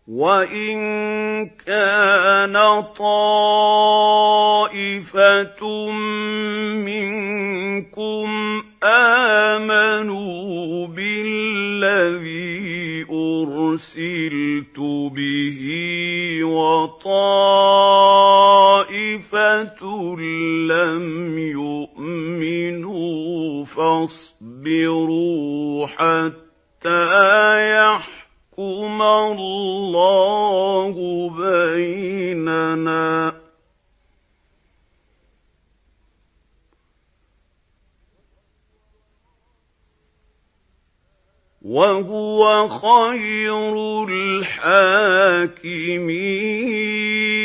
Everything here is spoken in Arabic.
وَإِن كَانَ طَائِفَةٌ مِّنكُمْ آمَنُوا بِالَّذِي أُرْسِلْتُ بِهِ وَطَائِفَةٌ لَّمْ يُؤْمِنُوا فَاصْبِرُوا حَتَّىٰ يَحْكُمَ اللَّهُ بَيْنَنَا ۚ وَهُوَ خَيْرُ الْحَاكِمِينَ